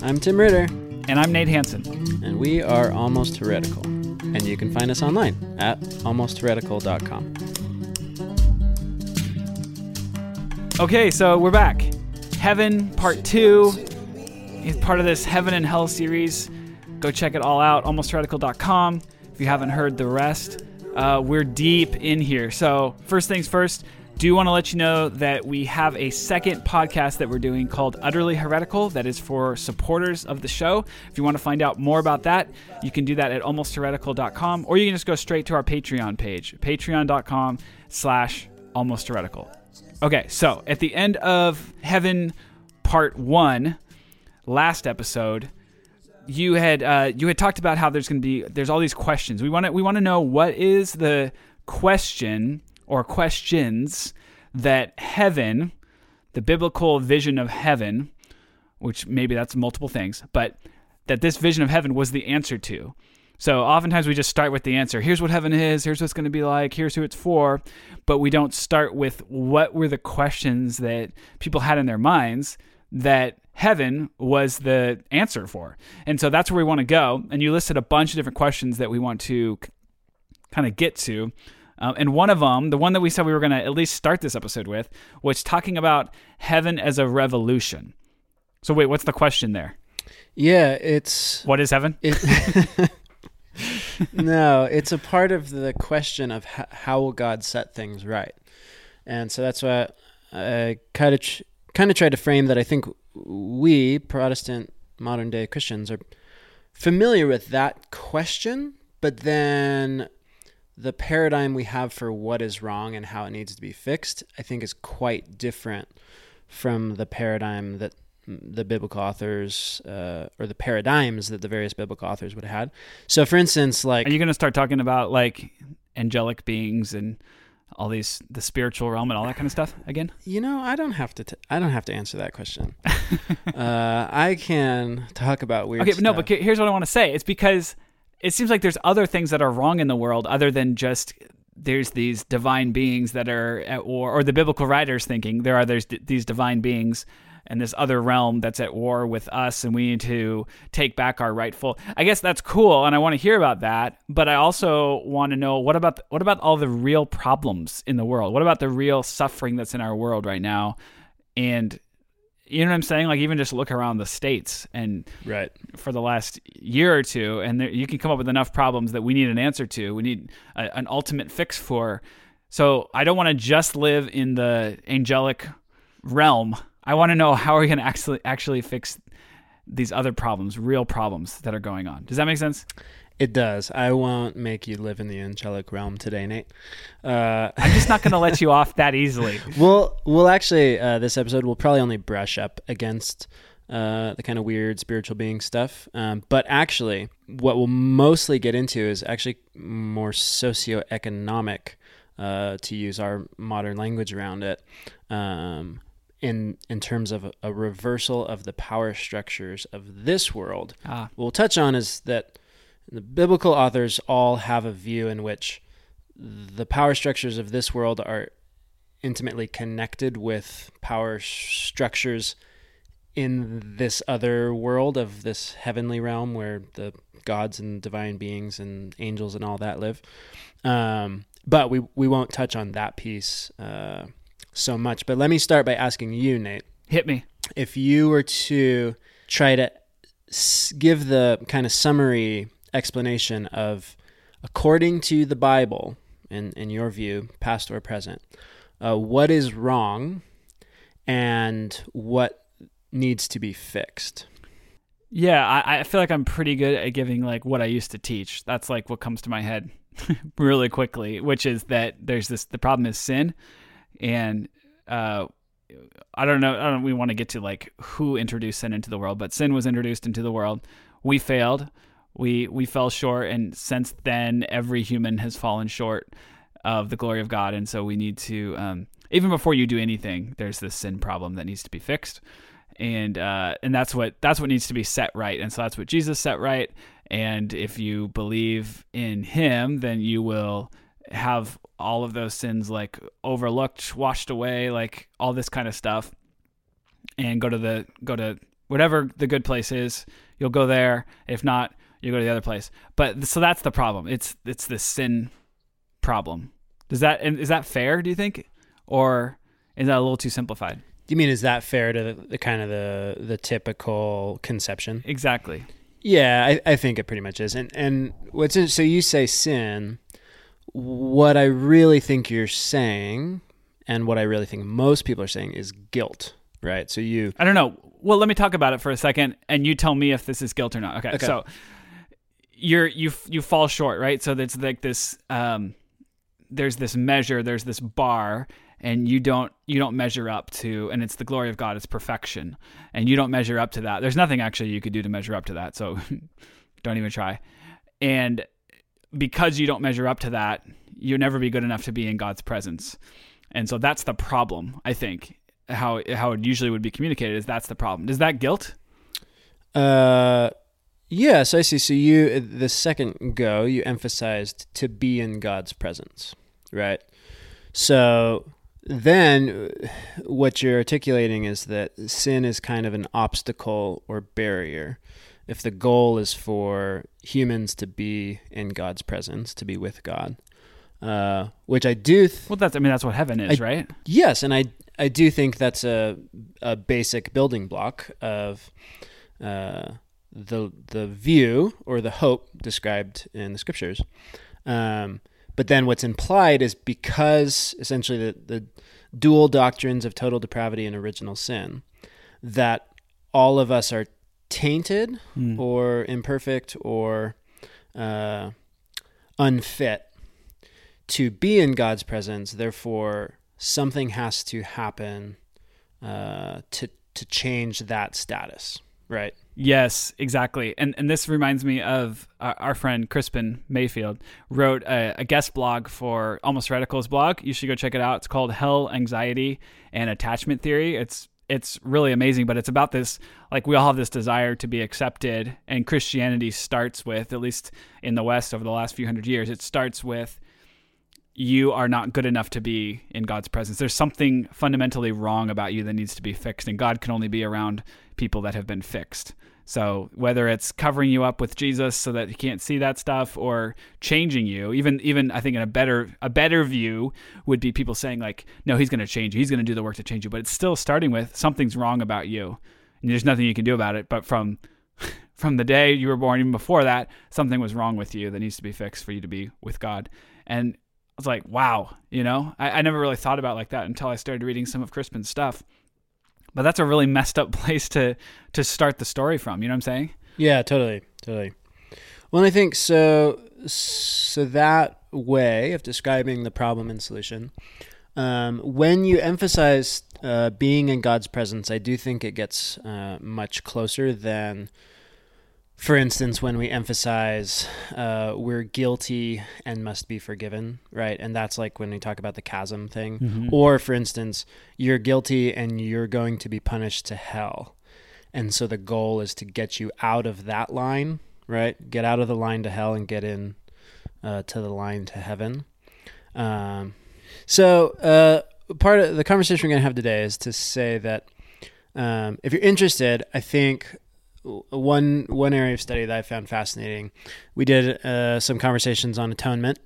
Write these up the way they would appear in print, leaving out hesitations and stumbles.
I'm Tim Ritter. And I'm Nate Hansen. And we are Almost Heretical. And you can find us online at almostheretical.com. Okay, so we're back. Heaven, part 2 is part of this Heaven and Hell series. Go check it all out, almostheretical.com. If you haven't heard the rest, we're deep in here. So first things first, do want to let you know that we have a second podcast that we're doing called Utterly Heretical that is for supporters of the show. If you want to find out more about that, you can do that at almostheretical.com, or you can just go straight to our Patreon page, patreon.com/almostheretical. Okay, so at the end of Heaven Part 1, last episode, you had talked about how there's all these questions. We want to know what is the question or questions that heaven, the biblical vision of heaven, which maybe that's multiple things, but that this vision of heaven was the answer to. So oftentimes we just start with the answer. Here's what heaven is. Here's what it's going to be like. Here's who it's for. But we don't start with what were the questions that people had in their minds that heaven was the answer for. And so that's where we want to go. And you listed a bunch of different questions that we want to kind of get to. And one of them, the one that we said we were going to at least start this episode with, was talking about heaven as a revolution. So wait, what's the question there? Yeah, what is heaven? No, it's a part of the question of how will God set things right. And so that's why I kind of tried to frame that. I think we, Protestant modern day Christians, are familiar with that question, but then the paradigm we have for what is wrong and how it needs to be fixed, I think, is quite different from the paradigm that the biblical authors, or the paradigms that the various biblical authors would have had. So, for instance, like... Are you going to start talking about, like, angelic beings and all the spiritual realm and all that kind of stuff again? You know, I don't have to answer that question. I can talk about weird stuff. No, but here's what I want to say. It's because it seems like there's other things that are wrong in the world other than just there's these divine beings that are at war, or the biblical writers thinking there's these divine beings and this other realm that's at war with us, and we need to take back our rightful. I guess that's cool, and I want to hear about that. But I also want to know what about all the real problems in the world? What about the real suffering that's in our world right now? And you know what I'm saying? Like, even just look around the States and right for the last year or two, and you can come up with enough problems that we need an answer to. We need an ultimate fix for. So I don't want to just live in the angelic realm. I want to know how are we going to actually fix these other problems, real problems that are going on. Does that make sense? It does. I won't make you live in the angelic realm today, Nate. I'm just not going to let you off that easily. We'll actually, this episode will probably only brush up against the kind of weird spiritual being stuff. But actually, what we'll mostly get into is actually more socioeconomic, to use our modern language around it, in terms of a reversal of the power structures of this world. What we'll touch on is that the biblical authors all have a view in which the power structures of this world are intimately connected with power structures in this other world of this heavenly realm where the gods and divine beings and angels and all that live. But we won't touch on that piece so much. But let me start by asking you, Nate. Hit me. If you were to try to give the kind of summary explanation of, according to the Bible, in your view, past or present, what is wrong and what needs to be fixed? Yeah, I feel like I'm pretty good at giving like what I used to teach. That's like what comes to my head really quickly, which is that the problem is sin. And I don't know, we want to get to like who introduced sin into the world, but sin was introduced into the world. We failed. We fell short, and since then, every human has fallen short of the glory of God. And so we need to, even before you do anything, there's this sin problem that needs to be fixed. And that's what needs to be set right. And so that's what Jesus set right. And if you believe in him, then you will have all of those sins like overlooked, washed away, like all this kind of stuff, and go to whatever the good place is, you'll go there. If not, you go to the other place. But so that's the problem. It's the sin problem. Is that fair, do you think? Or is that a little too simplified? Do you mean, is that fair to the kind of the typical conception? Exactly. Yeah, I think it pretty much is. And so you say sin. What I really think you're saying, and what I really think most people are saying, is guilt, right? So I don't know. Well, let me talk about it for a second, and you tell me if this is guilt or not. Okay. So you fall short, right? So there's like this there's this measure, there's this bar, and you don't measure up to, and it's the glory of God, it's perfection, and you don't measure up to that. There's nothing actually you could do to measure up to that, so don't even try. And because you don't measure up to that, you'll never be good enough to be in God's presence. And so that's the problem, I think. How it usually would be communicated is that's the problem. Is that guilt? Yes, I see. So the second go, you emphasized to be in God's presence, right? So then what you're articulating is that sin is kind of an obstacle or barrier. If the goal is for humans to be in God's presence, to be with God, which I do... that's what heaven is, right? Yes, and I do think that's a basic building block of the view or the hope described in the scriptures. But then what's implied is, because essentially the dual doctrines of total depravity and original sin, that all of us are tainted or imperfect or unfit to be in God's presence. Therefore, something has to happen to change that status, right? Yes, exactly. And this reminds me of our friend Crispin Mayfield wrote a guest blog for Almost Radical's blog. You should go check it out. It's called Hell, Anxiety, and Attachment Theory. It's really amazing, but it's about this, like, we all have this desire to be accepted, and Christianity starts with, at least in the West over the last few hundred years, it starts with, you are not good enough to be in God's presence. There's something fundamentally wrong about you that needs to be fixed, and God can only be around people that have been fixed. So whether it's covering you up with Jesus so that you can't see that stuff, or changing you, even I think in a better view would be people saying, like, no, he's going to change you. He's going to do the work to change you. But it's still starting with something's wrong about you, and there's nothing you can do about it. But from the day you were born, even before that, something was wrong with you that needs to be fixed for you to be with God. And I was like, wow, I never really thought about it like that until I started reading some of Crispin's stuff. But that's a really messed up place to start the story from. You know what I'm saying? Yeah, totally. Well, and I think so that way of describing the problem and solution, when you emphasize being in God's presence, I do think it gets much closer than, for instance, when we emphasize we're guilty and must be forgiven, right? And that's like when we talk about the chasm thing. Mm-hmm. Or, for instance, you're guilty and you're going to be punished to hell. And so the goal is to get you out of that line, right? Get out of the line to hell and get in to the line to heaven. So part of the conversation we're going to have today is to say that if you're interested, I think one area of study that I found fascinating, we did some conversations on atonement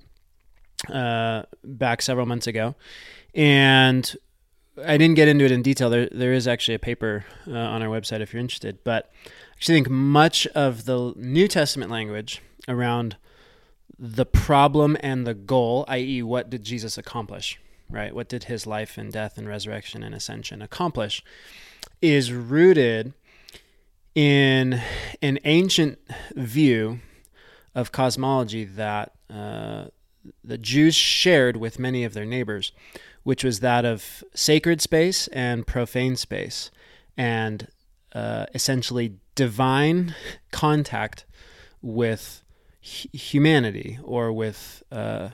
back several months ago, and I didn't get into it in detail. There is actually a paper on our website if you're interested, but I actually think much of the New Testament language around the problem and the goal, i.e., what did Jesus accomplish, right? What did his life and death and resurrection and ascension accomplish, is rooted in an ancient view of cosmology that the Jews shared with many of their neighbors, which was that of sacred space and profane space, and essentially divine contact with humanity, or with the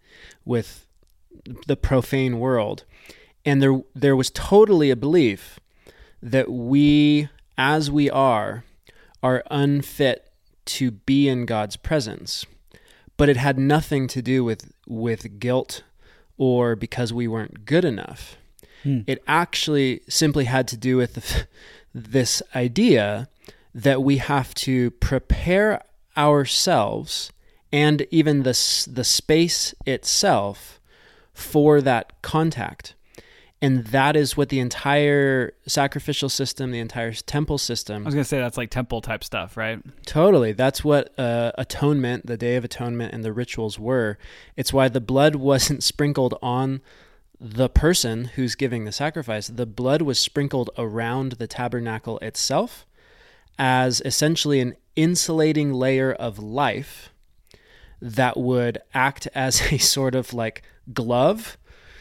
profane world. And there was totally a belief that we, as we are unfit to be in God's presence. But it had nothing to do with guilt or because we weren't good enough. It actually simply had to do with this idea that we have to prepare ourselves and even the space itself for that contact. And that is what the entire sacrificial system, the entire temple system... I was going to say that's like temple type stuff, right? Totally. That's what atonement, the Day of Atonement, and the rituals were. It's why the blood wasn't sprinkled on the person who's giving the sacrifice. The blood was sprinkled around the tabernacle itself as essentially an insulating layer of life that would act as a sort of like glove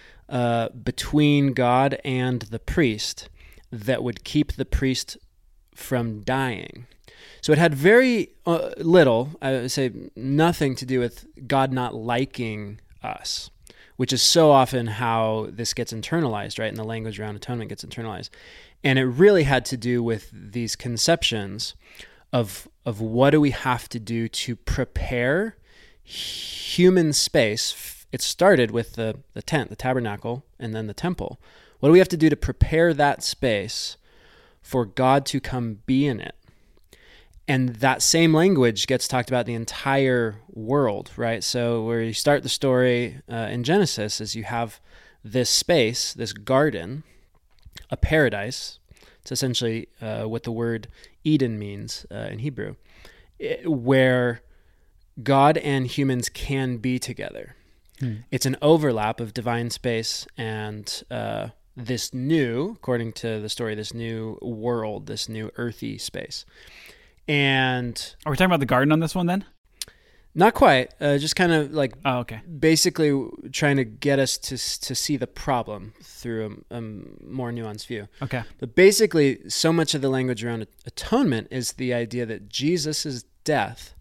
between God and the priest that would keep the priest from dying. So it had very little, I would say nothing to do with God not liking us, which is so often how this gets internalized, right? And the language around atonement gets internalized. And it really had to do with these conceptions of what do we have to do to prepare human space. It started with the tent, the tabernacle, and then the temple. What do we have to do to prepare that space for God to come be in it? And that same language gets talked about the entire world, right? So where you start the story in Genesis is you have this space, this garden, a paradise. It's essentially what the word Eden means in Hebrew, where God and humans can be together. It's an overlap of divine space and this new, according to the story, this new world, this new earthy space. And are we talking about the garden on this one then? Not quite. Just kind of like basically trying to get us to see the problem through a more nuanced view. Okay. But basically, so much of the language around atonement is the idea that Jesus' death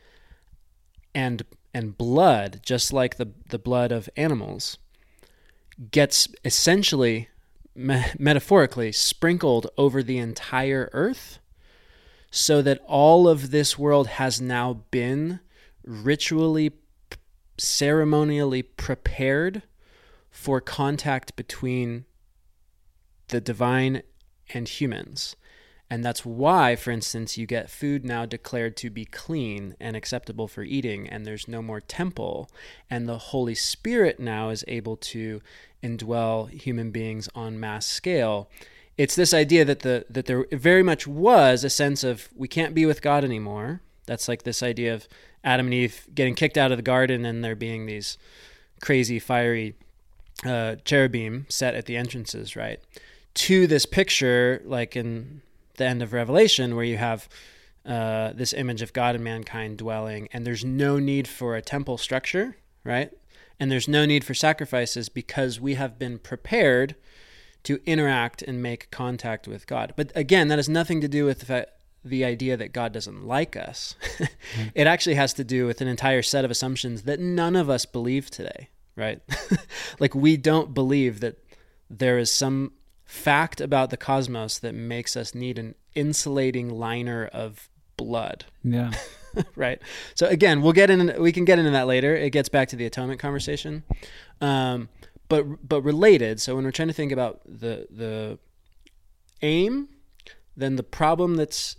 and blood, just like the blood of animals, gets essentially, metaphorically, sprinkled over the entire earth so that all of this world has now been ritually, ceremonially prepared for contact between the divine and humans. And that's why, for instance, you get food now declared to be clean and acceptable for eating, and there's no more temple, and the Holy Spirit now is able to indwell human beings on mass scale. It's this idea that there very much was a sense of we can't be with God anymore. That's like this idea of Adam and Eve getting kicked out of the garden and there being these crazy fiery cherubim set at the entrances, right? To this picture, like in the end of Revelation, where you have this image of God and mankind dwelling, and there's no need for a temple structure, right? And there's no need for sacrifices because we have been prepared to interact and make contact with God. But again, that has nothing to do with the idea that God doesn't like us. It actually has to do with an entire set of assumptions that none of us believe today, right? Like we don't believe that there is some fact about the cosmos that makes us need an insulating liner of blood. Yeah. Right. So again, we can get into that later. It gets back to the atonement conversation. But related, so when we're trying to think about the aim, then the problem that's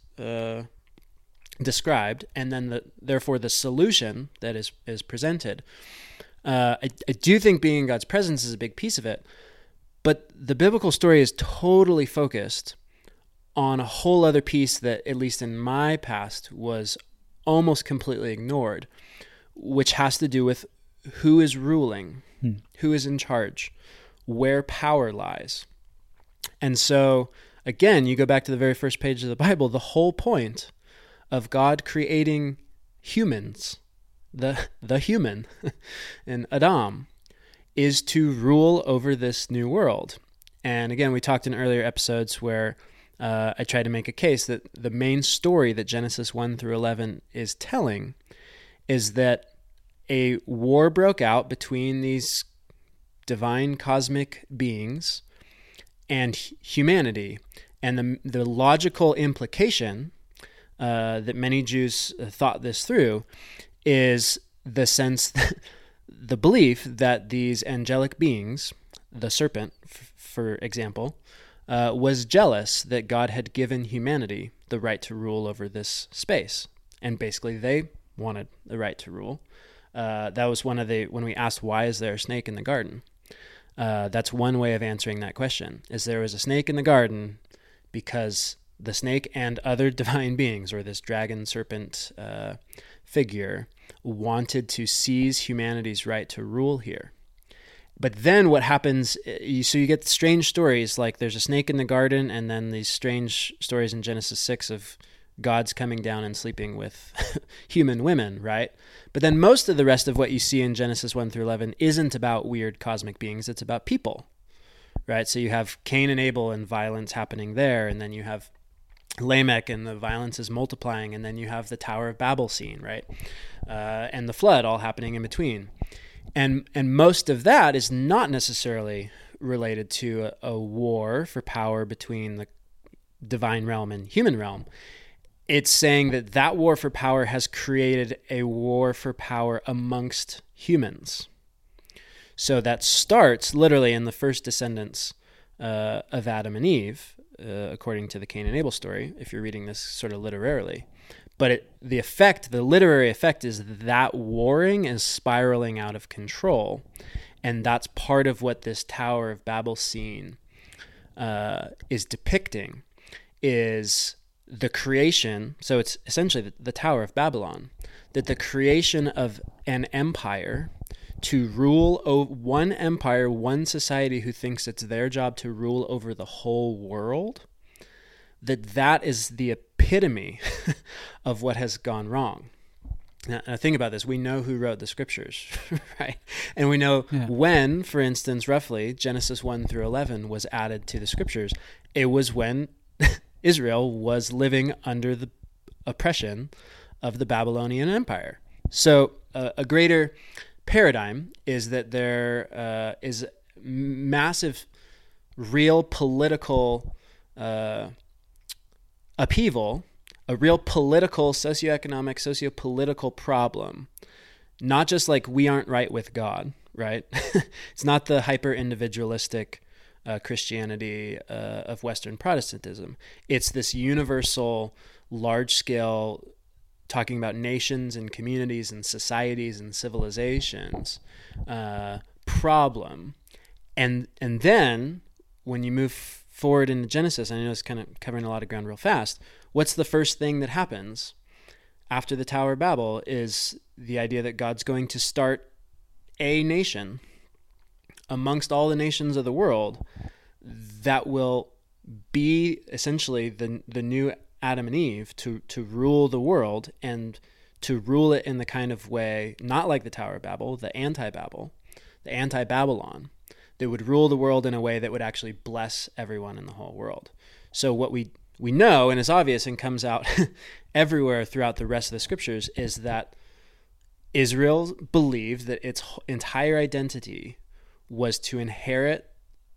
described, and then therefore the solution that is presented, I do think being in God's presence is a big piece of it. But the biblical story is totally focused on a whole other piece that, at least in my past, was almost completely ignored, which has to do with who is ruling, who is in charge, where power lies. And so, again, you go back to the very first page of the Bible, the whole point of God creating humans, the human in Adam, is to rule over this new world. And again, we talked in earlier episodes where I tried to make a case that the main story that Genesis 1 through 11 is telling is that a war broke out between these divine cosmic beings and humanity. And the logical implication that many Jews thought this through is the sense that the belief that these angelic beings, the serpent, for example, was jealous that God had given humanity the right to rule over this space. And basically they wanted the right to rule. That was when we asked, why is there a snake in the garden? That's one way of answering that question, is there was a snake in the garden because the snake and other divine beings, or this dragon serpent figure, wanted to seize humanity's right to rule here. But then what happens, so you get strange stories, like there's a snake in the garden, and then these strange stories in Genesis 6 of God's coming down and sleeping with human women, right? But then most of the rest of what you see in Genesis 1 through 11 isn't about weird cosmic beings, it's about people, right? So you have Cain and Abel and violence happening there, and then you have Lamech and the violence is multiplying, and then you have the Tower of Babel scene, right? And the flood all happening in between. And most of that is not necessarily related to a war for power between the divine realm and human realm. It's saying that war for power has created a war for power amongst humans. So that starts literally in the first descendants of Adam and Eve, according to the Cain and Abel story, if you're reading this sort of literarily. But the literary effect is that warring is spiraling out of control. And that's part of what this Tower of Babel scene is depicting, is the creation. So it's essentially the Tower of Babylon, that the creation of an empire to rule over one empire, one society who thinks it's their job to rule over the whole world, that is the epitome of what has gone wrong. Now, think about this. We know who wrote the scriptures, right? And we know when, for instance, roughly Genesis 1 through 11 was added to the scriptures. It was when Israel was living under the oppression of the Babylonian Empire. So a greater paradigm is that there is massive, real political upheaval, a real political, socioeconomic, sociopolitical problem. Not just like we aren't right with God, right? It's not the hyper-individualistic Christianity of Western Protestantism. It's this universal, large-scale, talking about nations and communities and societies and civilizations problem. And then when you move forward into Genesis, I know it's kind of covering a lot of ground real fast, what's the first thing that happens after the Tower of Babel is the idea that God's going to start a nation amongst all the nations of the world that will be essentially the new Adam and Eve to rule the world, and to rule it in the kind of way, not like the Tower of Babel, the anti-Babel, the anti-Babylon, that would rule the world in a way that would actually bless everyone in the whole world. So what we know, and is obvious and comes out everywhere throughout the rest of the scriptures, is that Israel believed that its entire identity was to inherit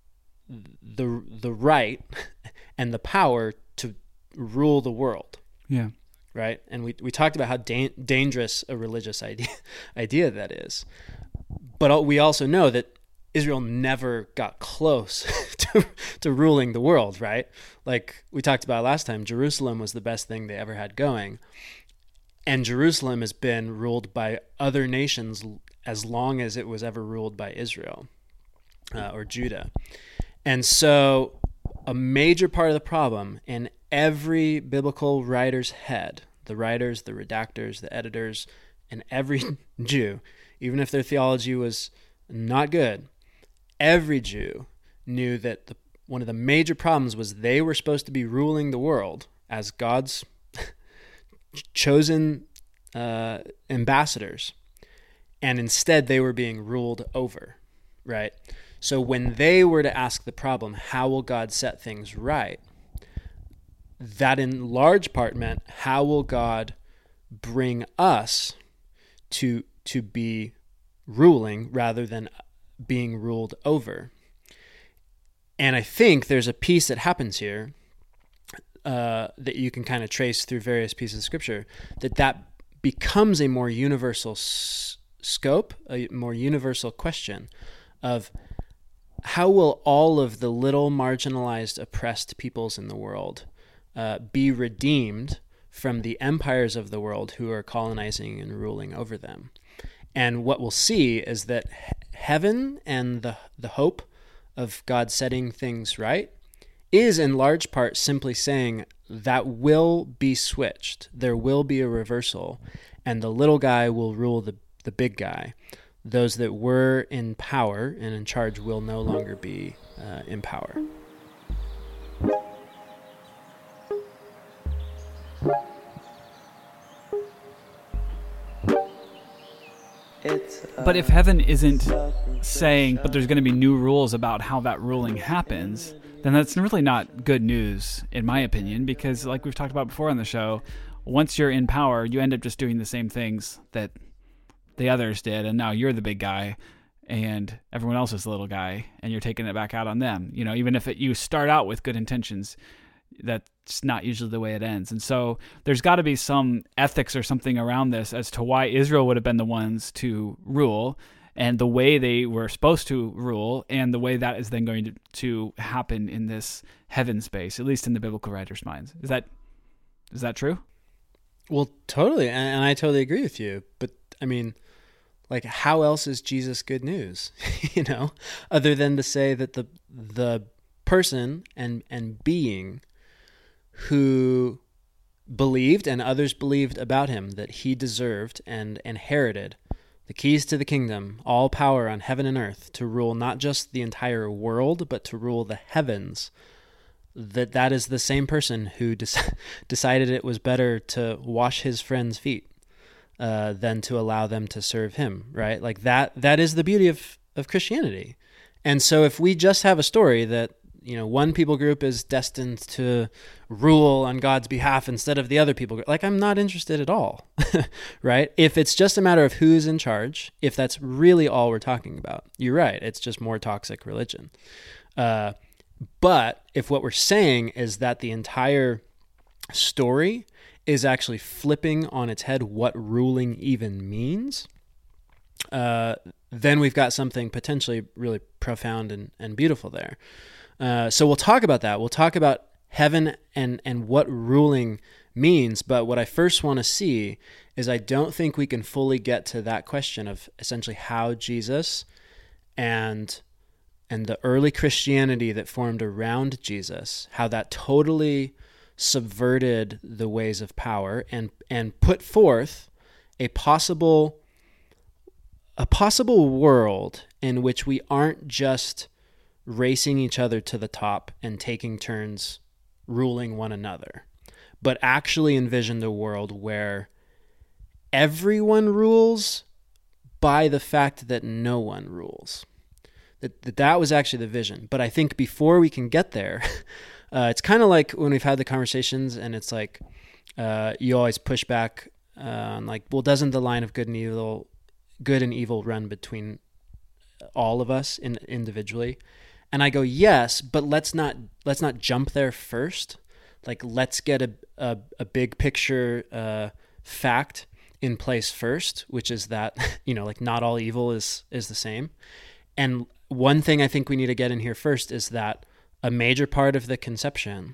the right and the power to rule the world. Yeah. Right? And we talked about how dangerous a religious idea that is. But we also know that Israel never got close to ruling the world, right? Like we talked about last time, Jerusalem was the best thing they ever had going. And Jerusalem has been ruled by other nations as long as it was ever ruled by Israel or Judah. And so a major part of the problem in every biblical writer's head, the writers, the redactors, the editors, and every Jew, even if their theology was not good, every Jew knew that one of the major problems was they were supposed to be ruling the world as God's chosen ambassadors, and instead they were being ruled over, right? So when they were to ask the problem, how will God set things right? That in large part meant, how will God bring us to be ruling rather than being ruled over? And I think there's a piece that happens here that you can kind of trace through various pieces of scripture, that becomes a more universal scope, a more universal question of how will all of the little marginalized, oppressed peoples in the world be redeemed from the empires of the world who are colonizing and ruling over them? And what we'll see is that heaven and the hope of God setting things right is in large part simply saying that will be switched. There will be a reversal, and the little guy will rule the big guy. Those that were in power and in charge will no longer be in power. But if heaven isn't saying, but there's going to be new rules about how that ruling happens, then that's really not good news, in my opinion, because like we've talked about before on the show, once you're in power, you end up just doing the same things that the others did, and now you're the big guy, and everyone else is the little guy, and you're taking it back out on them. You know, even if you start out with good intentions, that's not usually the way it ends. And so there's got to be some ethics or something around this as to why Israel would have been the ones to rule, and the way they were supposed to rule, and the way that is then going to happen in this heaven space, at least in the biblical writers' minds. Is that true? Well, totally, and I totally agree with you. But I mean, like, how else is Jesus good news? You know, other than to say that the person and being who believed and others believed about him that he deserved and inherited the keys to the kingdom, all power on heaven and earth, to rule not just the entire world, but to rule the heavens, that is the same person who decided it was better to wash his friends' feet than to allow them to serve him, right? Like that is the beauty of Christianity. And so if we just have a story that, you know, one people group is destined to rule on God's behalf instead of the other people group, like, I'm not interested at all, right? If it's just a matter of who's in charge, if that's really all we're talking about, you're right. It's just more toxic religion. But if what we're saying is that the entire story is actually flipping on its head what ruling even means, then we've got something potentially really profound and beautiful there. So we'll talk about that. We'll talk about heaven and what ruling means. But what I first want to see is I don't think we can fully get to that question of essentially how Jesus and the early Christianity that formed around Jesus, how that totally subverted the ways of power and put forth a possible world in which we aren't just racing each other to the top and taking turns ruling one another, but actually envisioned a world where everyone rules by the fact that no one rules. That was actually the vision. But I think before we can get there, it's kind of like when we've had the conversations and it's like you always push back on like, well, doesn't the line of good and evil run between all of us individually? And I go, yes, but let's not jump there first. Like, let's get a big picture fact in place first, which is that, you know, like, not all evil is the same. And one thing I think we need to get in here first is that a major part of the conception,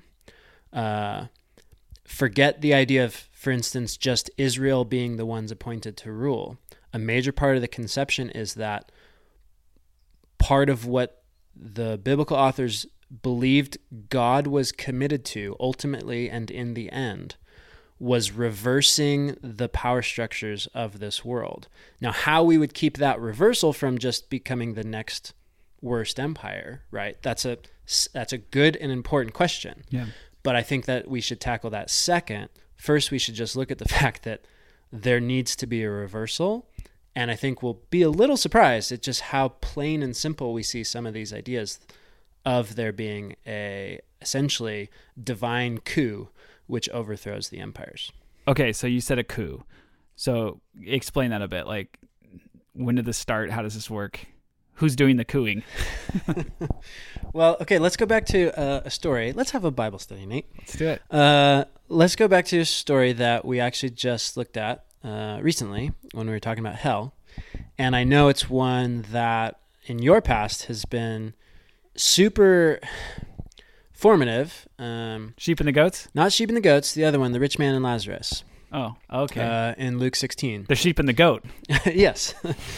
forget the idea of, for instance, just Israel being the ones appointed to rule. A major part of the conception is that part of what the biblical authors believed God was committed to ultimately and in the end was reversing the power structures of this world. Now, how we would keep that reversal from just becoming the next worst empire, right? That's a good and important question. Yeah. But I think that we should tackle that second. First, we should just look at the fact that there needs to be a reversal. And I think we'll be a little surprised at just how plain and simple we see some of these ideas of there being a essentially divine coup which overthrows the empires. Okay, so you said a coup. So explain that a bit. Like, when did this start? How does this work? Who's doing the cooing? Well, okay, let's go back to a story. Let's have a Bible study, Nate. Let's do it. Let's go back to a story that we actually just looked at recently when we were talking about hell. And I know it's one that in your past has been super formative. Sheep and the goats? Not sheep and the goats. The other one, the rich man and Lazarus. Oh, okay. In Luke 16. The sheep and the goat. Yes.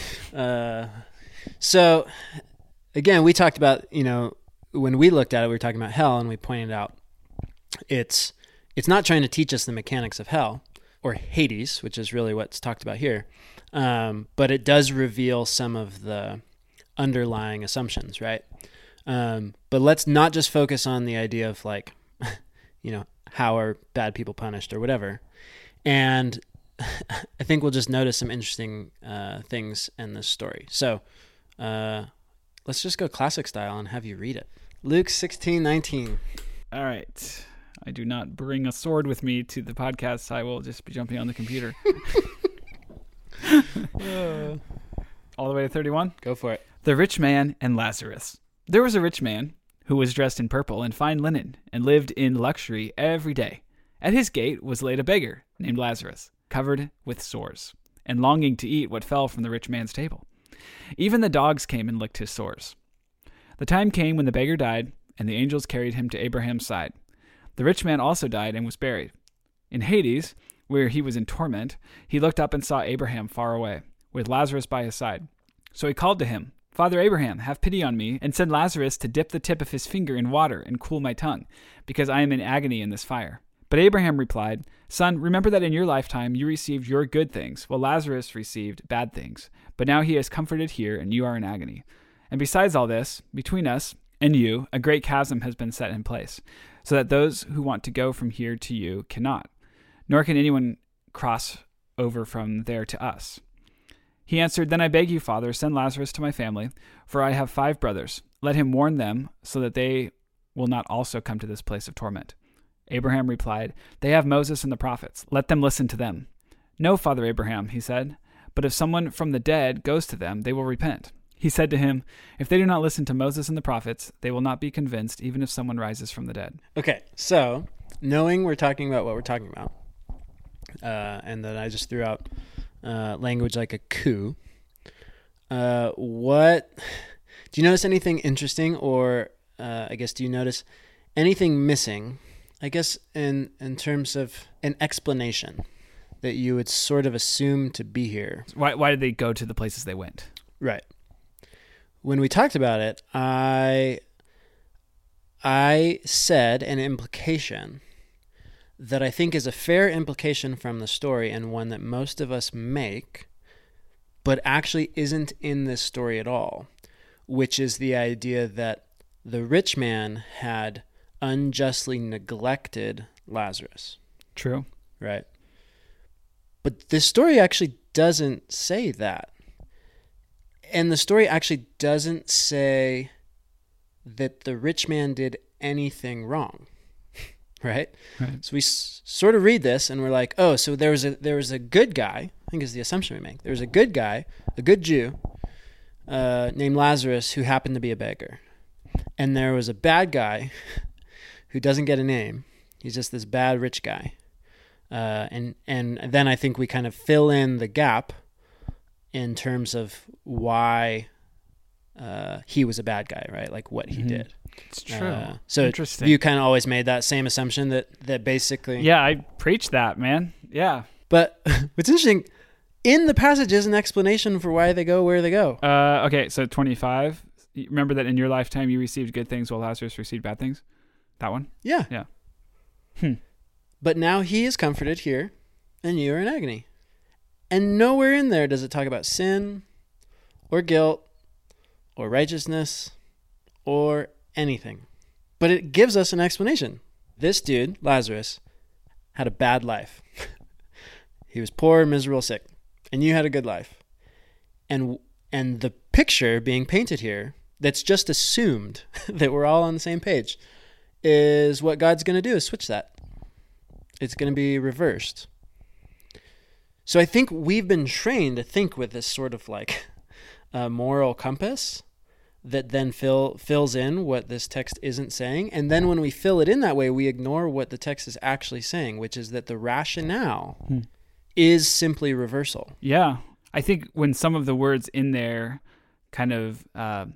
So, again, we talked about, when we looked at it, we were talking about hell, and we pointed out it's not trying to teach us the mechanics of hell or Hades, which is really what's talked about here. But it does reveal some of the underlying assumptions, right? But let's not just focus on the idea of like, how are bad people punished or whatever. And I think we'll just notice some interesting things in this story. So let's just go classic style and have you read it. Luke 16:19. All right. I do not bring a sword with me to the podcast. So I will just be jumping on the computer. All the way to 31? Go for it. The rich man and Lazarus. There was a rich man who was dressed in purple and fine linen and lived in luxury every day. At his gate was laid a beggar named Lazarus, covered with sores, and longing to eat what fell from the rich man's table. Even the dogs came and licked his sores. The time came when the beggar died, and the angels carried him to Abraham's side. The rich man also died and was buried. In Hades, where he was in torment, he looked up and saw Abraham far away, with Lazarus by his side. So he called to him, "Father Abraham, have pity on me, and send Lazarus to dip the tip of his finger in water and cool my tongue, because I am in agony in this fire." But Abraham replied, "Son, remember that in your lifetime you received your good things, while Lazarus received bad things. But now he is comforted here, and you are in agony. And besides all this, between us and you, a great chasm has been set in place, so that those who want to go from here to you cannot, nor can anyone cross over from there to us." He answered, "Then I beg you, Father, send Lazarus to my family, for I have 5 brothers. Let him warn them, so that they will not also come to this place of torment." Abraham replied, "They have Moses and the prophets. Let them listen to them." "No, Father Abraham," he said, "but if someone from the dead goes to them, they will repent." He said to him, "If they do not listen to Moses and the prophets, they will not be convinced, even if someone rises from the dead." Okay, so knowing we're talking about what we're talking about, and that I just threw out language like a coup, what do you notice anything interesting, or I guess do you notice anything missing, I guess, in terms of an explanation that you would sort of assume to be here? Why did they go to the places they went? Right. When we talked about it, I said an implication that I think is a fair implication from the story, and one that most of us make, but actually isn't in this story at all, which is the idea that the rich man had unjustly neglected Lazarus. True. Right. But this story actually doesn't say that. And the story actually doesn't say that the rich man did anything wrong. Right? So we sort of read this and we're like, oh, so there was a good guy, I think is the assumption we make. There was a good guy, a good Jew, named Lazarus, who happened to be a beggar. And there was a bad guy who doesn't get a name. He's just this bad rich guy. And then I think we kind of fill in the gap in terms of why he was a bad guy, right? Like what he did. It's true. So interesting. You kind of always made that same assumption that basically... Yeah, I preach that, man. Yeah. But what's interesting, in the passage is an explanation for why they go where they go. Okay, so 25. Remember that in your lifetime you received good things while Lazarus received bad things? That one? Yeah. Yeah. But now he is comforted here, and you are in agony. And nowhere in there does it talk about sin or guilt or righteousness or anything. But it gives us an explanation. This dude, Lazarus, had a bad life. He was poor, miserable, sick. And you had a good life. And the picture being painted here, that's just assumed that we're all on the same page, is what God's going to do is switch that. It's going to be reversed. So I think we've been trained to think with this sort of like moral compass that then fills in what this text isn't saying. And then when we fill it in that way, we ignore what the text is actually saying, which is that the rationale is simply reversal. Yeah. I think when some of the words in there kind of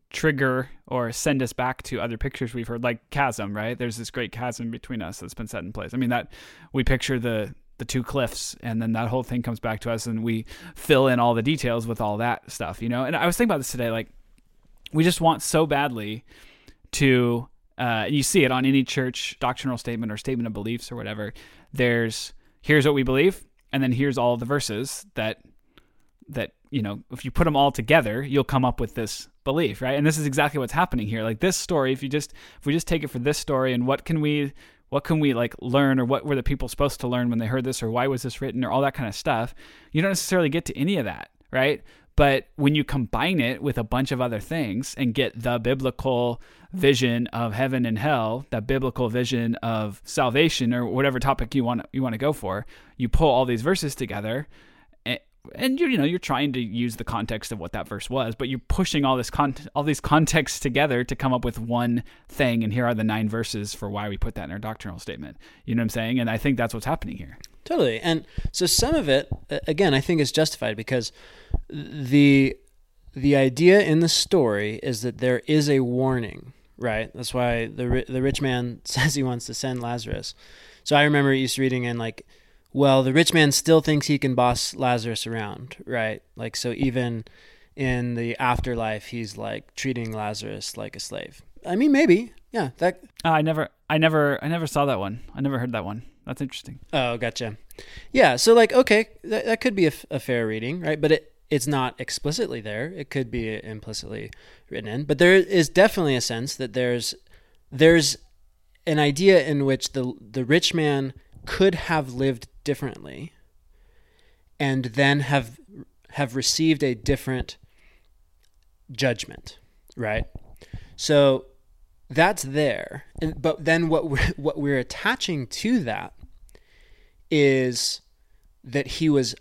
trigger or send us back to other pictures we've heard, like chasm, right? There's this great chasm between us that's been set in place. I mean, that we picture the two cliffs, and then that whole thing comes back to us, and we fill in all the details with all that stuff, you know? And I was thinking about this today, like, we just want so badly to, you see it on any church doctrinal statement or statement of beliefs or whatever. Here's what we believe, and then here's all the verses that, you know, if you put them all together, you'll come up with this belief, right? And this is exactly what's happening here. Like this story, if we just take it for this story, and what can we like learn, or what were the people supposed to learn when they heard this, or why was this written, or all that kind of stuff, you don't necessarily get to any of that, right? But when you combine it with a bunch of other things and get the biblical vision of heaven and hell, the biblical vision of salvation, or whatever topic you want to go for, you pull all these verses together, and you're trying to use the context of what that verse was, but you're pushing all these contexts together to come up with one thing. And here are the 9 verses for why we put that in our doctrinal statement. You know what I'm saying? And I think that's what's happening here. Totally. And so some of it, again, I think is justified because the idea in the story is that there is a warning, right? That's why the rich man says he wants to send Lazarus. So I remember used to reading in like, well, the rich man still thinks he can boss Lazarus around, right? Like, so even in the afterlife, he's like treating Lazarus like a slave. I mean, maybe, yeah. That I never saw that one. I never heard that one. That's interesting. Oh, gotcha. Yeah, so like, okay, that could be a fair reading, right? But it's not explicitly there. It could be implicitly written in. But there is definitely a sense that there's an idea in which the rich man could have lived differently and then have received a different judgment, right? So that's there. But then what we're attaching to that is that he was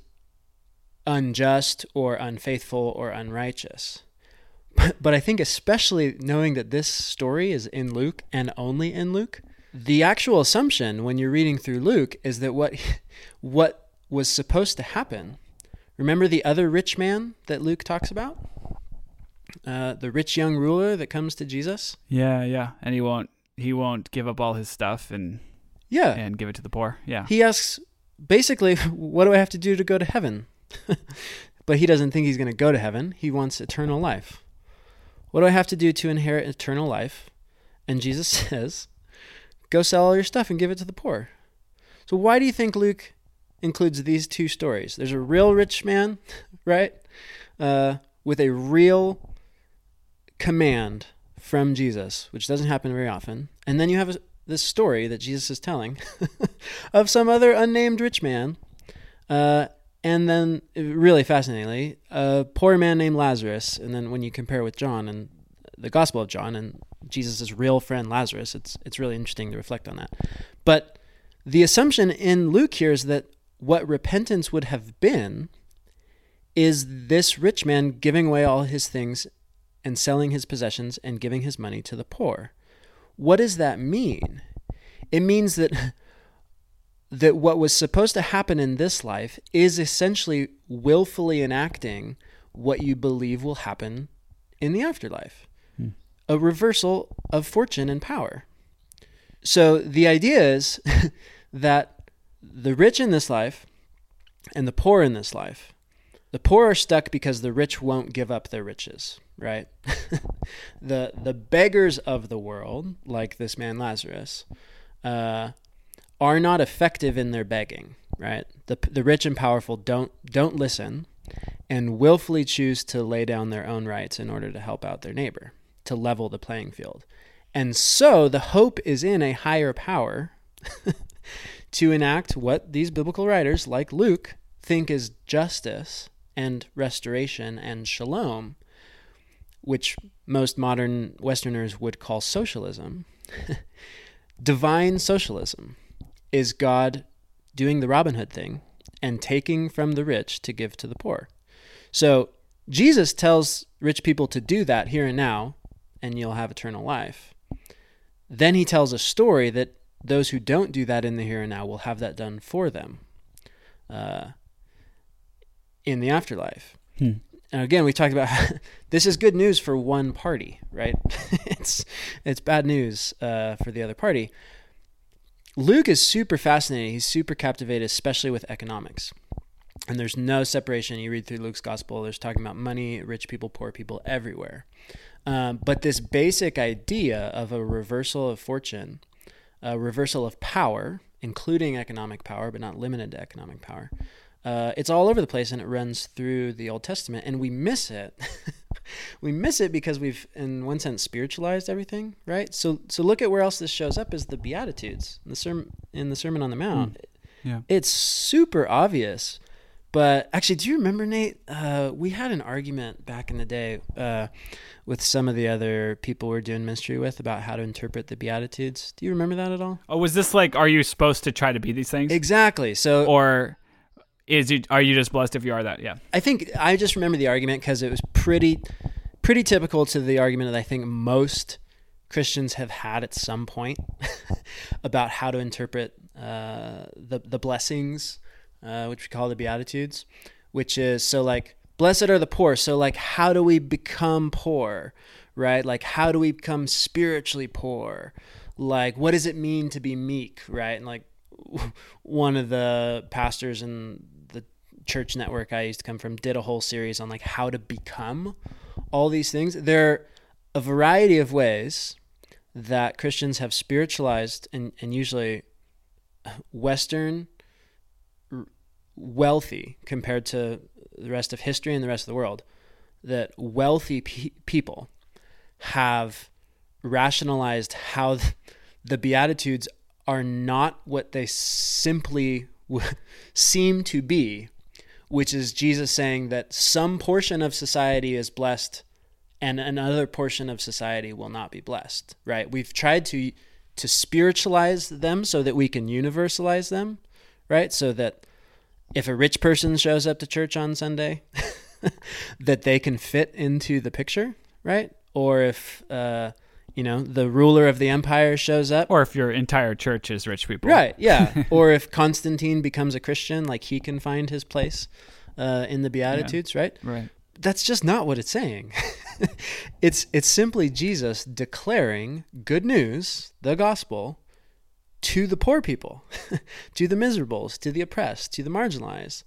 unjust or unfaithful or unrighteous. But I think especially knowing that this story is in Luke and only in Luke, the actual assumption when you're reading through Luke is that what was supposed to happen, remember the other rich man that Luke talks about? The rich young ruler that comes to Jesus? Yeah. And he won't give up all his stuff and give it to the poor. Yeah. He asks, basically, what do I have to do to go to heaven? But he doesn't think he's going to go to heaven. He wants eternal life. What do I have to do to inherit eternal life? And Jesus says, go sell all your stuff and give it to the poor. So why do you think Luke includes these two stories? There's a real rich man, right? With a real command from Jesus, which doesn't happen very often. And then you have this story that Jesus is telling of some other unnamed rich man. And then, really fascinatingly, a poor man named Lazarus. And then when you compare with John and the Gospel of John and Jesus' real friend Lazarus, it's really interesting to reflect on that. But the assumption in Luke here is that what repentance would have been is this rich man giving away all his things and selling his possessions and giving his money to the poor. What does that mean? It means that what was supposed to happen in this life is essentially willfully enacting what you believe will happen in the afterlife. A reversal of fortune and power. So the idea is that the rich in this life and the poor in this life, the poor are stuck because the rich won't give up their riches, right? The beggars of the world, like this man Lazarus, are not effective in their begging, right? The rich and powerful don't listen and willfully choose to lay down their own rights in order to help out their neighbor, to level the playing field. And so the hope is in a higher power to enact what these biblical writers, like Luke, think is justice and restoration and shalom, which most modern Westerners would call socialism. Divine socialism is God doing the Robin Hood thing and taking from the rich to give to the poor. So Jesus tells rich people to do that here and now, and you'll have eternal life. Then he tells a story that those who don't do that in the here and now will have that done for them in the afterlife. And again, we talked about this is good news for one party, right? it's bad news for the other party. Luke is super fascinating. He's super captivated, especially with economics. And there's no separation. You read through Luke's gospel, there's talking about money, rich people, poor people, everywhere. But this basic idea of a reversal of fortune, a reversal of power, including economic power, but not limited to economic power, it's all over the place, and it runs through the Old Testament, and we miss it. We miss it because we've, in one sense, spiritualized everything, right? So look at where else this shows up is the Beatitudes, in the Sermon on the Mount. Yeah. It's super obvious. But actually, do you remember, Nate? We had an argument back in the day with some of the other people we're doing ministry with about how to interpret the Beatitudes. Do you remember that at all? Oh, was this like, are you supposed to try to be these things? Exactly. So, or are you just blessed if you are that? Yeah. I think I just remember the argument because it was pretty typical to the argument that I think most Christians have had at some point about how to interpret the blessings, which we call the Beatitudes, which is, so like, blessed are the poor. So like, how do we become poor, right? Like, how do we become spiritually poor? Like, what does it mean to be meek, right? And like, one of the pastors in the church network I used to come from did a whole series on like how to become all these things. There are a variety of ways that Christians have spiritualized and usually Western wealthy compared to the rest of history and the rest of the world, that wealthy people have rationalized how the Beatitudes are not what they simply seem to be, which is Jesus saying that some portion of society is blessed and another portion of society will not be blessed, right? We've tried to spiritualize them so that we can universalize them, right? So that if a rich person shows up to church on Sunday, that they can fit into the picture, right? Or if, the ruler of the empire shows up. Or if your entire church is rich people. Right, yeah. Or if Constantine becomes a Christian, like he can find his place in the Beatitudes, right? Right. That's just not what it's saying. It's simply Jesus declaring good news, the gospel, to the poor people, to the miserables, to the oppressed, to the marginalized.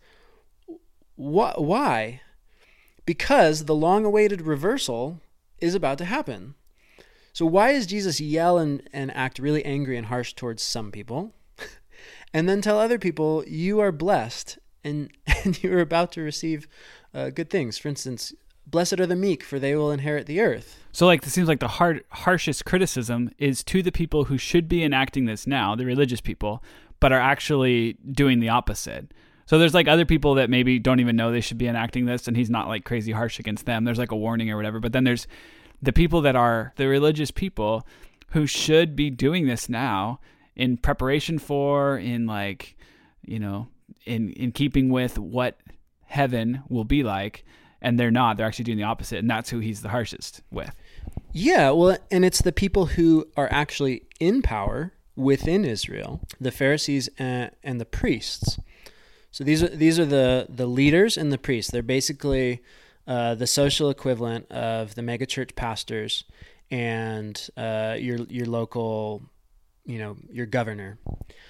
Why? Because the long-awaited reversal is about to happen. So why does Jesus yell and act really angry and harsh towards some people and then tell other people, you are blessed and you are about to receive good things? For instance, blessed are the meek, for they will inherit the earth. So like, it seems like the harshest criticism is to the people who should be enacting this now, the religious people, but are actually doing the opposite. So there's like other people that maybe don't even know they should be enacting this, and he's not like crazy harsh against them. There's like a warning or whatever. But then there's the people that are the religious people who should be doing this now in preparation for, in like, in keeping with what heaven will be like. And they're not. They're actually doing the opposite. And that's who he's the harshest with. Yeah, well, and it's the people who are actually in power within Israel, the Pharisees and the priests. So these are the leaders and the priests. They're basically the social equivalent of the megachurch pastors and your local, your governor.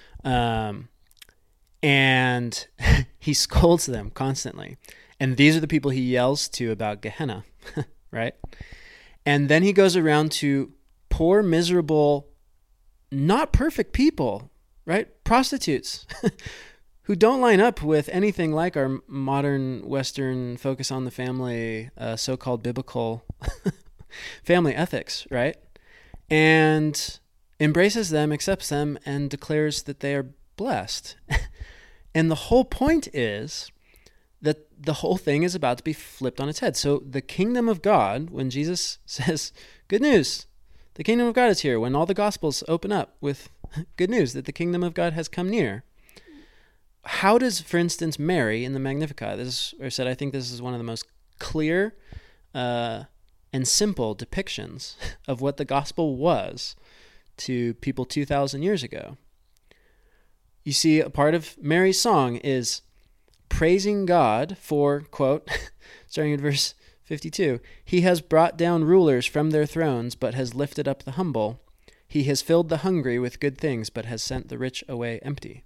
And he scolds them constantly. And these are the people he yells to about Gehenna, right? And then he goes around to poor, miserable, not perfect people, right? Prostitutes who don't line up with anything like our modern Western focus on the family, so-called biblical family ethics, right? And embraces them, accepts them, and declares that they are blessed. And the whole point is that the whole thing is about to be flipped on its head. So the kingdom of God, when Jesus says, good news, the kingdom of God is here, when all the gospels open up with good news that the kingdom of God has come near, how does, for instance, Mary in the Magnificat, I think this is one of the most clear and simple depictions of what the gospel was to people 2,000 years ago. You see, a part of Mary's song is praising God for, quote, starting at verse 52, he has brought down rulers from their thrones, but has lifted up the humble. He has filled the hungry with good things, but has sent the rich away empty.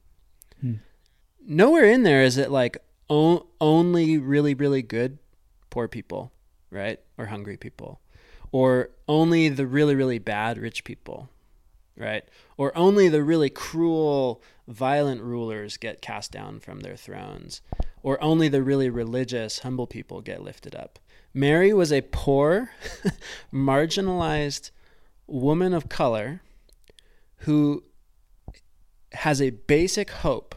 Nowhere in there is it like only really, really good poor people, right? Or hungry people. Or only the really, really bad rich people, right? Or only the really cruel, violent rulers get cast down from their thrones. Or only the really religious, humble people get lifted up. Mary was a poor, marginalized woman of color who has a basic hope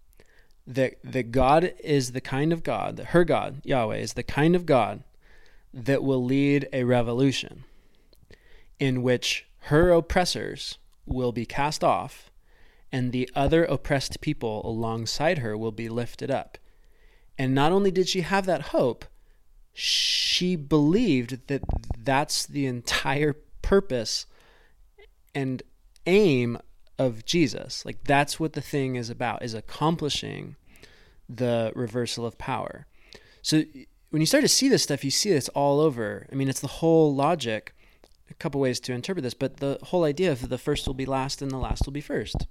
that God is the kind of God, that her God, Yahweh, is the kind of God that will lead a revolution in which her oppressors will be cast off and the other oppressed people alongside her will be lifted up. And not only did she have that hope, she believed that that's the entire purpose and aim of Jesus. Like that's what the thing is about, is accomplishing the reversal of power. So when you start to see this stuff, you see this all over. I mean, it's the whole logic, a couple ways to interpret this, but the whole idea of the first will be last and the last will be first.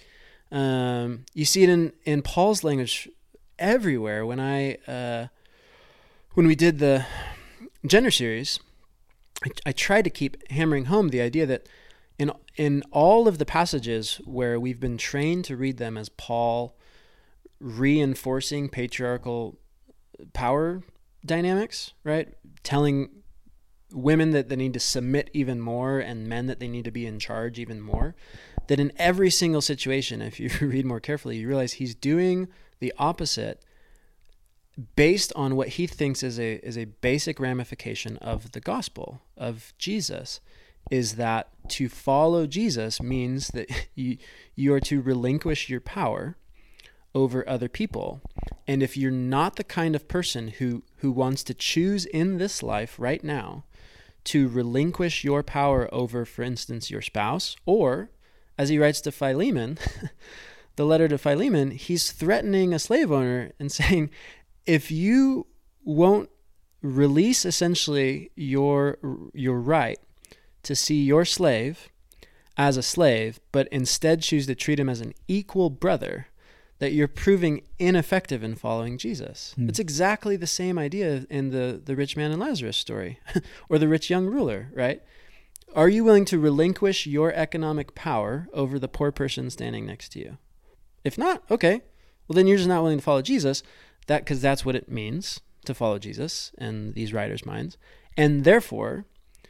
You see it in Paul's language everywhere. When we did the gender series, I tried to keep hammering home the idea that in all of the passages where we've been trained to read them as Paul reinforcing patriarchal power dynamics, right? Telling women that they need to submit even more and men that they need to be in charge even more, that in every single situation, if you read more carefully, you realize he's doing the opposite based on what he thinks is a basic ramification of the gospel of Jesus, is that to follow Jesus means that you are to relinquish your power over other people. And if you're not the kind of person who wants to choose in this life right now to relinquish your power over, for instance, your spouse, or as he writes to Philemon, the letter to Philemon, he's threatening a slave owner and saying, if you won't release essentially your right to see your slave as a slave, but instead choose to treat him as an equal brother, that you're proving ineffective in following Jesus. It's exactly the same idea in the rich man and Lazarus story, or the rich young ruler, right? Are you willing to relinquish your economic power over the poor person standing next to you? If not, okay, well then you're just not willing to follow Jesus, because that's what it means to follow Jesus in these writers' minds. And therefore,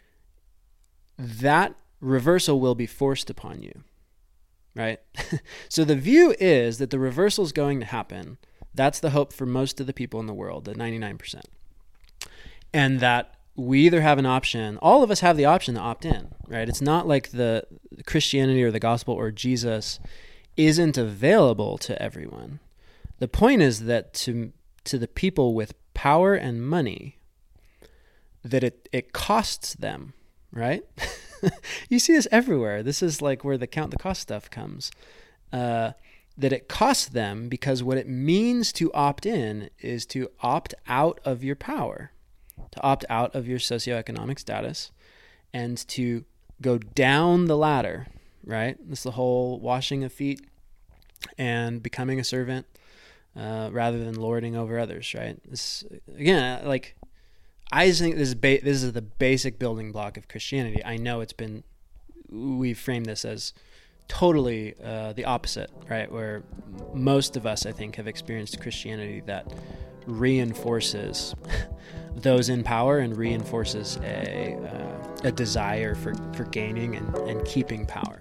that reversal will be forced upon you, right? So the view is that the reversal is going to happen. That's the hope for most of the people in the world, the 99%. And that we either have an option, all of us have the option to opt in, right? It's not like the Christianity or the gospel or Jesus isn't available to everyone. The point is that to the people with power and money, that it costs them, right? You see this everywhere. This is like where the count the cost stuff comes. That it costs them because what it means to opt in is to opt out of your power, to opt out of your socioeconomic status, and to go down the ladder, right? This is the whole washing of feet and becoming a servant rather than lording over others, right? This, again, like, I just think this is the basic building block of Christianity. I know we've framed this as totally the opposite, right? Where most of us, I think, have experienced Christianity that reinforces those in power and reinforces a desire for gaining and keeping power.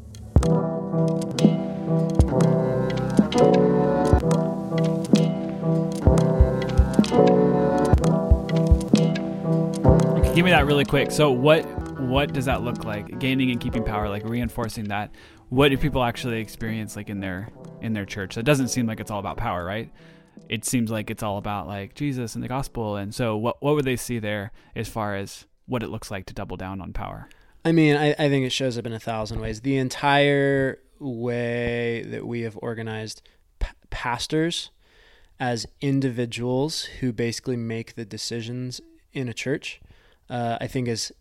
Give me that really quick. So what does that look like? Gaining and keeping power, like reinforcing that. What do people actually experience like in their church? It doesn't seem like it's all about power, right? It seems like it's all about like Jesus and the gospel. And so what would they see there as far as what it looks like to double down on power? I mean, I think it shows up in 1,000 ways. The entire way that we have organized pastors as individuals who basically make the decisions in a church, I think is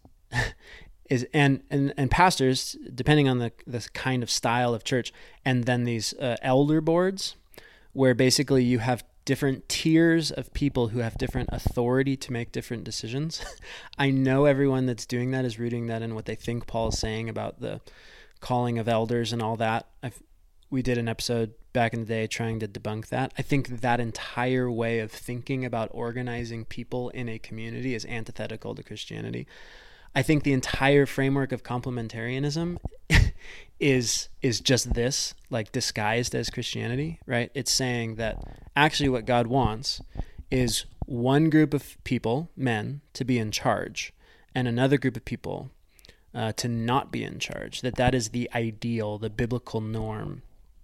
and pastors, depending on the kind of style of church, and then these elder boards, where basically you have different tiers of people who have different authority to make different decisions. I know everyone that's doing that is rooting that in what they think Paul is saying about the calling of elders and all that. We did an episode back in the day trying to debunk that. I think that entire way of thinking about organizing people in a community is antithetical to Christianity. I think the entire framework of complementarianism is just this, like disguised as Christianity, right? It's saying that actually what God wants is one group of people, men, to be in charge, and another group of people to not be in charge. That is the ideal, the biblical norm.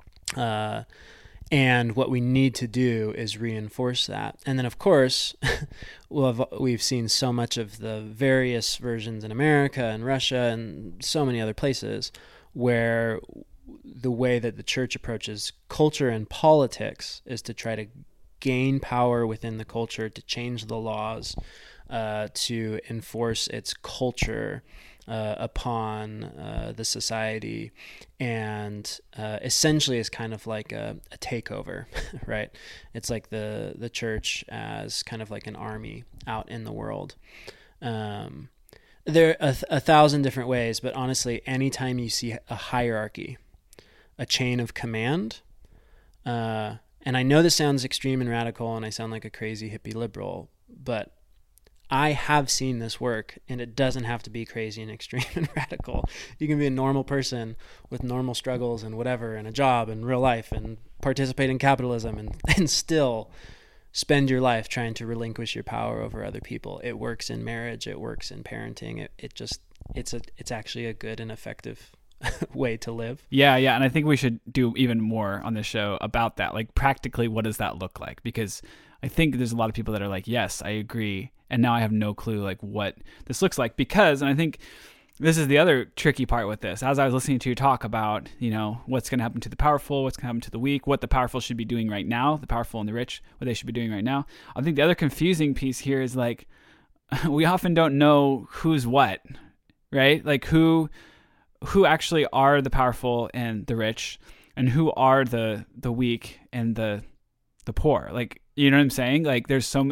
And what we need to do is reinforce that. And then, of course, we've seen so much of the various versions in America and Russia and so many other places where the way that the church approaches culture and politics is to try to gain power within the culture, to change the laws, to enforce its culture upon the society, and essentially is kind of like a takeover, right? It's like the church as kind of like an army out in the world. There are a thousand different ways, but honestly, anytime you see a hierarchy, a chain of command, and I know this sounds extreme and radical, and I sound like a crazy hippie liberal, but I have seen this work, and it doesn't have to be crazy and extreme and radical. You can be a normal person with normal struggles and whatever, and a job and real life, and participate in capitalism, and still spend your life trying to relinquish your power over other people. It works in marriage. It works in parenting. It's actually a good and effective way to live. Yeah. And I think we should do even more on this show about that. Like, practically, what does that look like? Because I think there's a lot of people that are like, yes, I agree. And now I have no clue like what this looks like, because, and I think this is the other tricky part with this, as I was listening to you talk about, what's going to happen to the powerful, what's going to happen to the weak, what the powerful should be doing right now, the powerful and the rich, what they should be doing right now. I think the other confusing piece here is like, we often don't know who's what, right? Like who actually are the powerful and the rich, and who are the weak and the poor. Like, you know what I'm saying? Like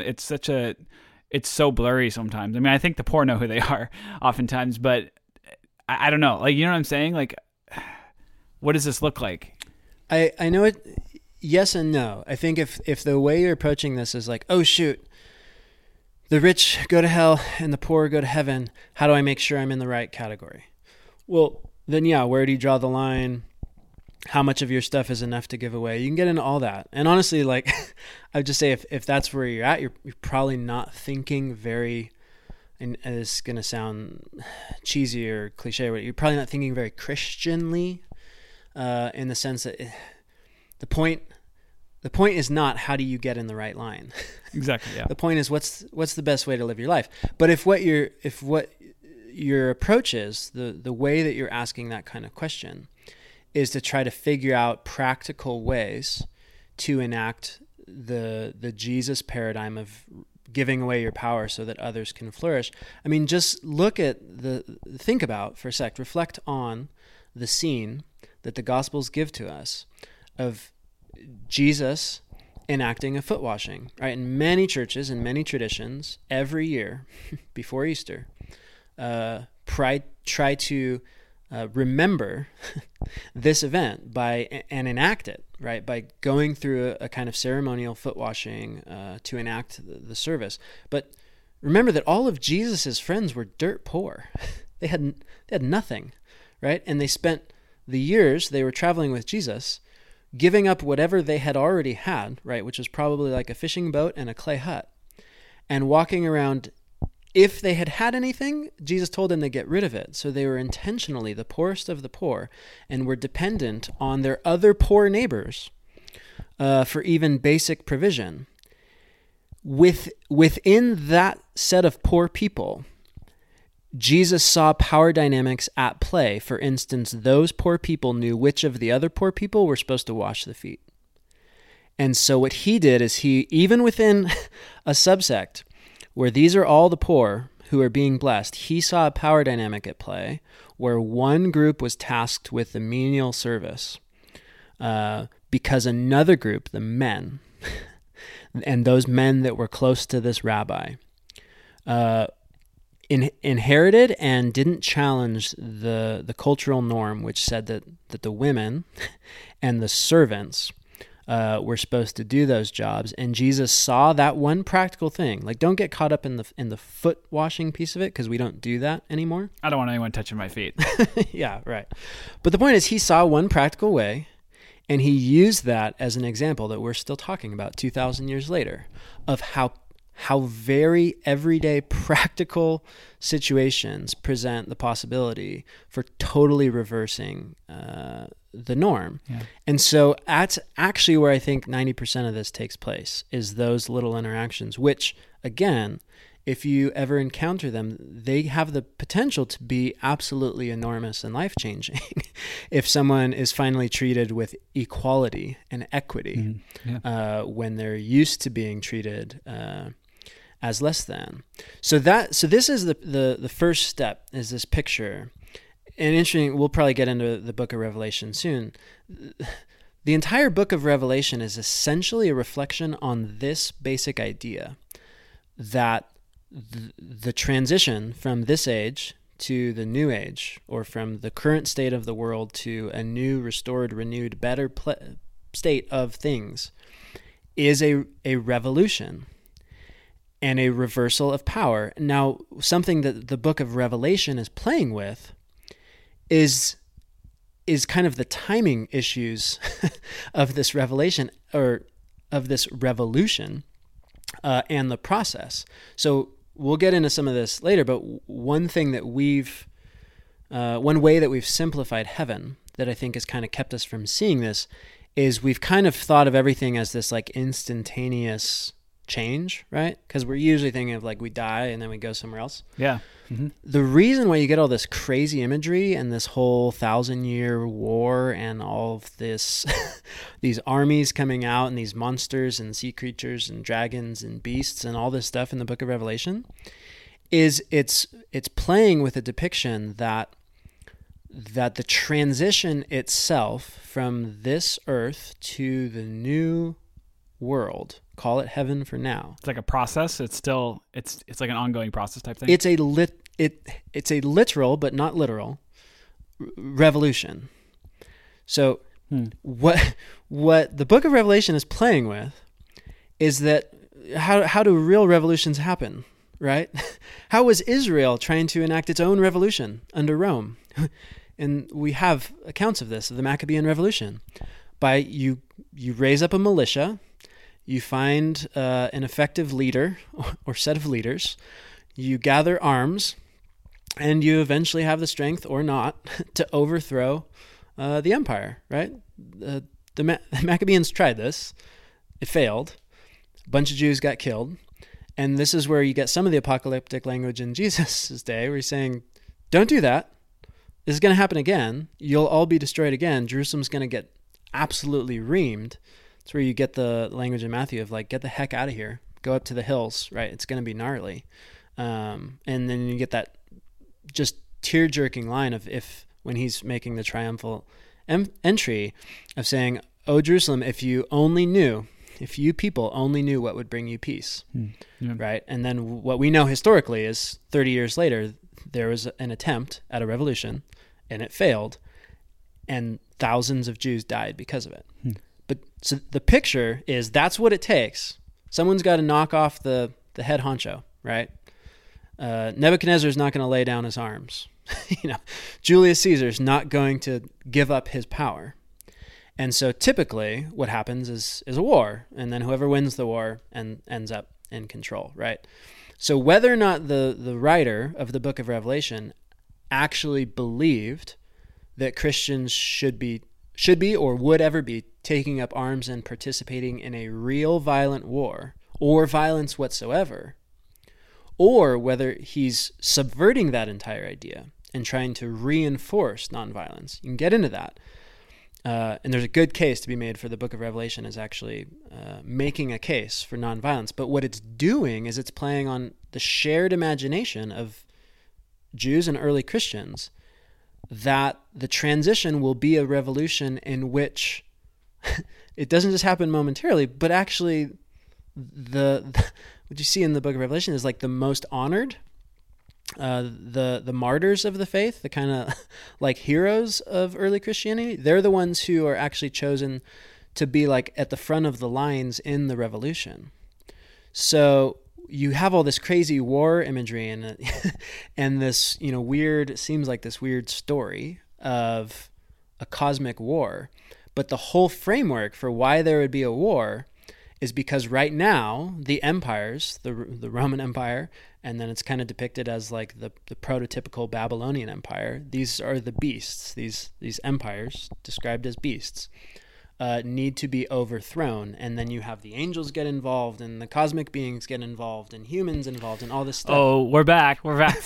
it's so blurry sometimes. I mean, I think the poor know who they are oftentimes, but I don't know. Like, you know what I'm saying? Like, what does this look like? I know it. Yes and no. I think if the way you're approaching this is like, oh shoot, the rich go to hell and the poor go to heaven, how do I make sure I'm in the right category? Well, then yeah, where do you draw the line? How much of your stuff is enough to give away? You can get into all that. And honestly, like, I would just say if that's where you're at, you're probably not thinking very, and it's going to sound cheesy or cliche, but you're probably not thinking very Christianly, in the sense that the point is not how do you get in the right line. Exactly. Yeah. The point is what's the best way to live your life. But if what your approach is, the way that you're asking that kind of question is to try to figure out practical ways to enact the Jesus paradigm of giving away your power so that others can flourish. I mean, just think about for a sec, reflect on the scene that the Gospels give to us of Jesus enacting a foot washing, right? In many churches and many traditions, every year before Easter, try to remember this event and enact it, right? By going through a kind of ceremonial foot washing to enact the service. But remember that all of Jesus's friends were dirt poor. They had nothing, right? And they spent the years they were traveling with Jesus giving up whatever they had already had, right? Which was probably like a fishing boat and a clay hut, and walking around. If they had anything, Jesus told them to get rid of it. So they were intentionally the poorest of the poor and were dependent on their other poor neighbors for even basic provision. Within that set of poor people, Jesus saw power dynamics at play. For instance, those poor people knew which of the other poor people were supposed to wash the feet. And so what he did is he, even within a subsect where these are all the poor who are being blessed, he saw a power dynamic at play where one group was tasked with the menial service because another group, the men, and those men that were close to this rabbi, inherited and didn't challenge the cultural norm, which said that the women and the servants were supposed to do those jobs. And Jesus saw that one practical thing. Like, don't get caught up in the foot washing piece of it, because we don't do that anymore. I don't want anyone touching my feet. Yeah, right. But the point is, he saw one practical way, and he used that as an example that we're still talking about 2,000 years later, of how very everyday practical situations present the possibility for totally reversing the norm. Yeah. And so that's actually where I think 90% of this takes place, is those little interactions, which, again, if you ever encounter them, they have the potential to be absolutely enormous and life-changing if someone is finally treated with equality and equity when they're used to being treated as less than. So this is the first step, is this picture. And interesting, we'll probably get into the book of Revelation soon. The entire book of Revelation is essentially a reflection on this basic idea that the transition from this age to the new age, or from the current state of the world to a new, restored, renewed, better state of things, is a revolution and a reversal of power. Now, something that the book of Revelation is playing with is kind of the timing issues of this revelation, or of this revolution, and the process. So we'll get into some of this later, but one way that we've simplified heaven that I think has kind of kept us from seeing this is we've kind of thought of everything as this like instantaneous change, right? Because we're usually thinking of like we die and then we go somewhere else. Yeah. Mm-hmm. The reason why you get all this crazy imagery and this whole 1,000-year war and all of this, these armies coming out and these monsters and sea creatures and dragons and beasts and all this stuff in the book of Revelation, is it's playing with a depiction that the transition itself from this earth to the new world, call it heaven for now. It's like a process. It's still it's like an ongoing process type thing. It's a literal but not literal revolution. So what the book of Revelation is playing with is that how do real revolutions happen, right? How was Israel trying to enact its own revolution under Rome? And we have accounts of this, of the Maccabean Revolution. By you raise up a militia, you find an effective leader or set of leaders, you gather arms, and you eventually have the strength or not to overthrow the empire, right? The Maccabeans tried this. It failed. A bunch of Jews got killed. And this is where you get some of the apocalyptic language in Jesus' day, where he's saying, don't do that. This is going to happen again. You'll all be destroyed again. Jerusalem's going to get absolutely reamed. That's where you get the language in Matthew of like, get the heck out of here. Go up to the hills, right? It's going to be gnarly. And then you get that just tear-jerking line of when he's making the triumphal entry of saying, "Oh, Jerusalem, if you people only knew what would bring you peace," right? And then what we know historically is 30 years later, there was an attempt at a revolution, and it failed, and thousands of Jews died because of it. But so the picture is that's what it takes. Someone's got to knock off the head honcho, right? Nebuchadnezzar's not going to lay down his arms. Julius Caesar's not going to give up his power. And so typically what happens is a war, and then whoever wins the war ends up in control, right? So whether or not the writer of the book of Revelation actually believed that Christians should be or would ever be taking up arms and participating in a real violent war or violence whatsoever, or whether he's subverting that entire idea and trying to reinforce nonviolence, you can get into that. And there's a good case to be made for the book of Revelation is actually making a case for nonviolence. But what it's doing is it's playing on the shared imagination of Jews and early Christians that the transition will be a revolution in which it doesn't just happen momentarily, but actually what you see in the book of Revelation is like the most honored, the martyrs of the faith, the kind of like heroes of early Christianity. They're the ones who are actually chosen to be like at the front of the lines in the revolution. So you have all this crazy war imagery and and this, weird, seems like this weird story of a cosmic war. But the whole framework for why there would be a war is because right now the empires, the Roman Empire, and then it's kind of depicted as like the prototypical Babylonian Empire. These are the beasts. These empires described as beasts need to be overthrown, and then you have the angels get involved, and the cosmic beings get involved, and humans involved, and all this stuff. Oh, we're back.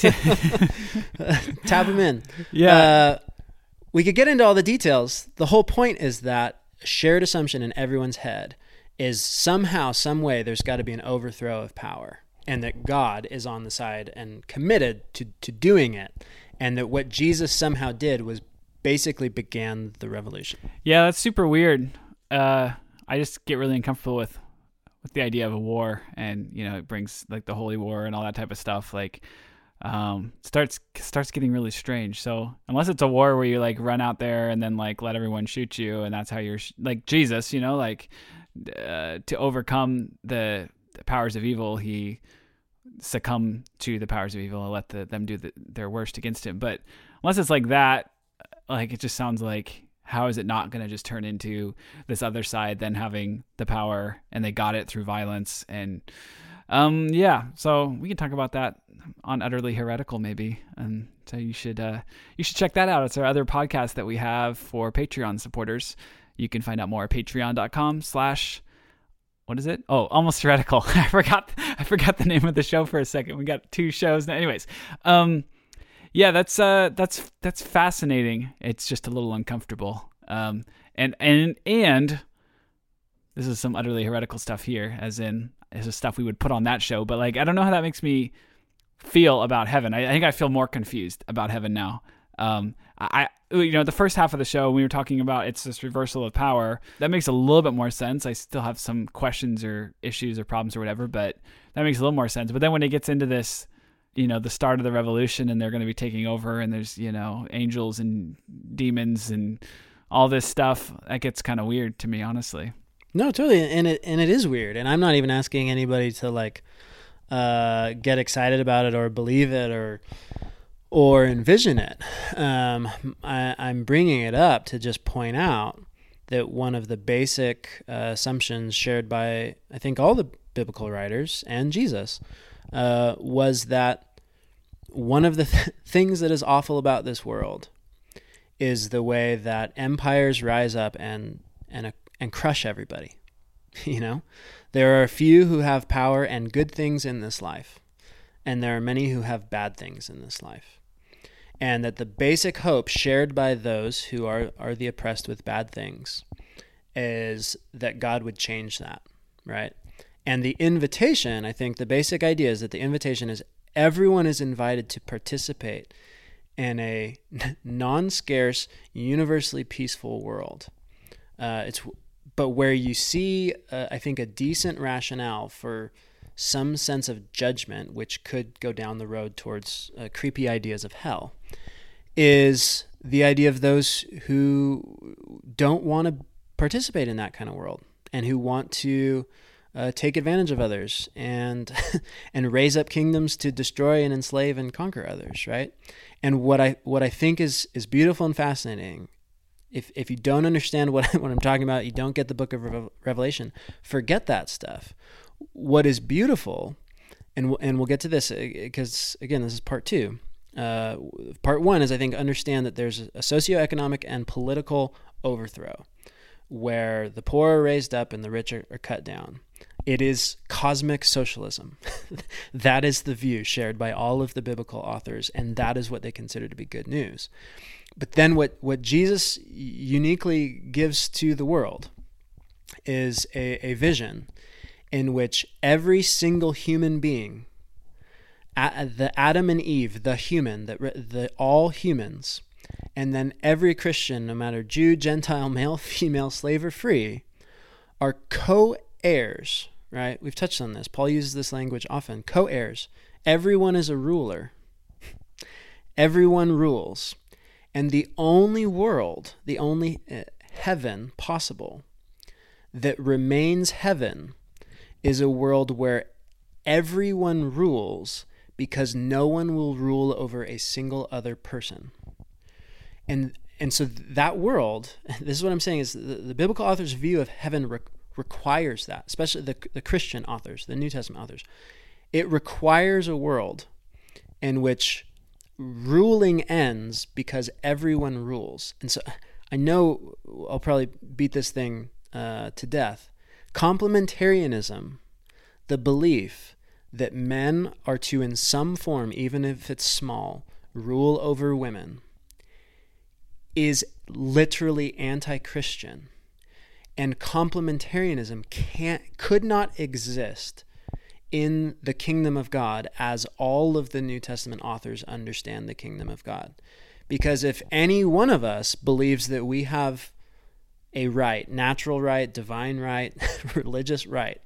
Tap them in. Yeah. We could get into all the details. The whole point is that a shared assumption in everyone's head is somehow, some way, there's got to be an overthrow of power, and that God is on the side and committed to doing it, and that what Jesus somehow did was basically began the revolution. Yeah, that's super weird. I just get really uncomfortable with the idea of a war, and it brings like the holy war and all that type of stuff. Like, starts getting really strange. So unless it's a war where you like run out there and then like let everyone shoot you, and that's how you're like Jesus, to overcome the powers of evil, he succumbed to the powers of evil and let them do their worst against him. But unless it's like that, like it just sounds like, how is it not going to just turn into this other side then having the power, and they got it through violence? And so we can talk about that on Utterly Heretical maybe, and so you should check that out. It's our other podcast that we have for Patreon supporters. You can find out more at patreon.com/ what is it? Oh, Almost Heretical. I forgot the name of the show for a second. We got 2 shows now. Anyways, yeah, that's fascinating. It's just a little uncomfortable. And this is some utterly heretical stuff here, as in this is stuff we would put on that show. But like, I don't know how that makes me feel about heaven. I think I feel more confused about heaven now. The first half of the show, we were talking about it's this reversal of power. That makes a little bit more sense. I still have some questions or issues or problems or whatever, but that makes a little more sense. But then when it gets into this, the start of the revolution, and they're going to be taking over, and there's, angels and demons and all this stuff, that gets kind of weird to me, honestly. No, totally. And it is weird. And I'm not even asking anybody to like, get excited about it or believe it or envision it. I'm bringing it up to just point out that one of the basic assumptions shared by, I think, all the biblical writers and Jesus was that one of the things that is awful about this world is the way that empires rise up and crush everybody. There are a few who have power and good things in this life, and there are many who have bad things in this life. And that the basic hope shared by those who are the oppressed with bad things is that God would change that, right? And the invitation, I think the basic idea is that the invitation is everyone is invited to participate in a non-scarce, universally peaceful world. But where you see, I think, a decent rationale for some sense of judgment, which could go down the road towards creepy ideas of hell, is the idea of those who don't want to participate in that kind of world and who want to take advantage of others and raise up kingdoms to destroy and enslave and conquer others, right? And what I think is beautiful and fascinating, if you don't understand what I'm talking about, you don't get the book of Revelation, forget that stuff. What is beautiful, and we'll get to this because, again, this is part 2. Part 1 is, I think, understand that there's a socioeconomic and political overthrow where the poor are raised up and the rich are cut down. It is cosmic socialism. That is the view shared by all of the biblical authors, and that is what they consider to be good news. But then what Jesus uniquely gives to the world is a vision in which every single human being, the Adam and Eve, the human, all humans, and then every Christian, no matter Jew, Gentile, male, female, slave, or free, are co-heirs, right? We've touched on this. Paul uses this language often. Co-heirs. Everyone is a ruler. Everyone rules. And the only world, the only heaven possible that remains heaven is a world where everyone rules because no one will rule over a single other person. And so that world, this is what I'm saying, is the biblical author's view of heaven requires that, especially the Christian authors, the New Testament authors. It requires a world in which ruling ends because everyone rules. And so I know I'll probably beat this thing to death. Complementarianism, the belief that men are to, in some form, even if it's small, rule over women, is literally anti-Christian. And complementarianism could not exist in the kingdom of God as all of the New Testament authors understand the kingdom of God. Because if any one of us believes that we have a right, natural right, divine right, religious right,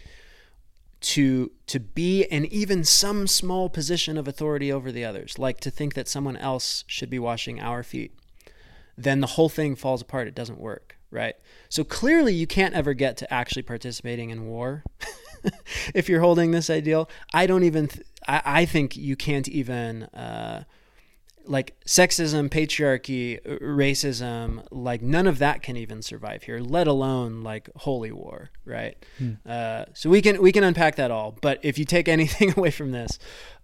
to be in even some small position of authority over the others, like to think that someone else should be washing our feet, then the whole thing falls apart. It doesn't work, right? So clearly you can't ever get to actually participating in war if you're holding this ideal. I think you can't even, like sexism, patriarchy, racism, like none of that can even survive here, let alone like holy war, right? So we can unpack that all. But if you take anything away from this,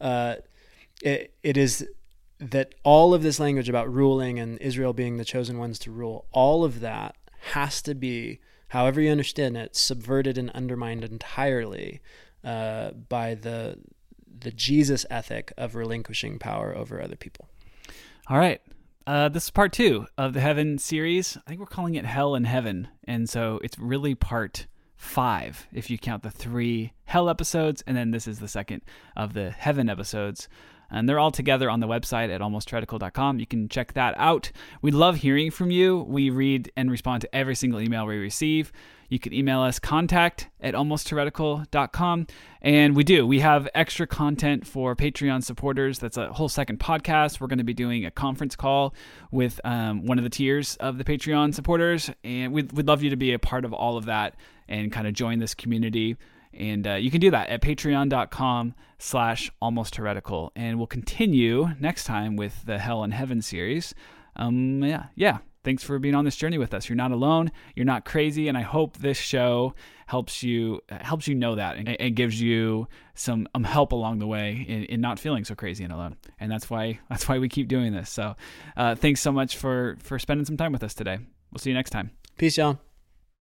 it is that all of this language about ruling and Israel being the chosen ones to rule, all of that has to be, however you understand it, subverted and undermined entirely by the Jesus ethic of relinquishing power over other people. All right. This is part 2 of the Heaven series. I think we're calling it Hell and Heaven. And so it's really part 5 if you count the 3 Hell episodes. And then this is the second of the Heaven episodes. And they're all together on the website at almostheretical.com. You can check that out. We love hearing from you. We read and respond to every single email we receive. You can email us contact@almostheretical.com. And we have extra content for Patreon supporters. That's a whole second podcast. We're going to be doing a conference call with one of the tiers of the Patreon supporters. And we'd love you to be a part of all of that and kind of join this community. And you can do that at patreon.com/almostheretical. And we'll continue next time with the Hell and Heaven series. Thanks for being on this journey with us. You're not alone. You're not crazy. And I hope this show helps you know that and gives you some help along the way in not feeling so crazy and alone. And that's why we keep doing this. So thanks so much for spending some time with us today. We'll see you next time. Peace, y'all.